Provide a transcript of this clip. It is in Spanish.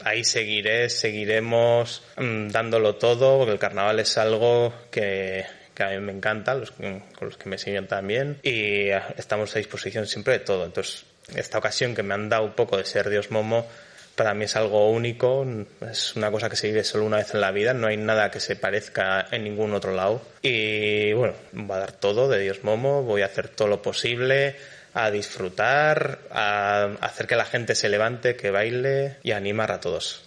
ahí seguiremos dándolo todo, porque el carnaval es algo que a mí me encanta, con los que me siguen también, y estamos a disposición siempre de todo. Entonces, esta ocasión que me han dado un poco de ser Dios Momo, para mí es algo único, es una cosa que se vive solo una vez en la vida, no hay nada que se parezca en ningún otro lado. Y bueno, voy a dar todo de Dios Momo, voy a hacer todo lo posible, a disfrutar, a hacer que la gente se levante, que baile y a animar a todos.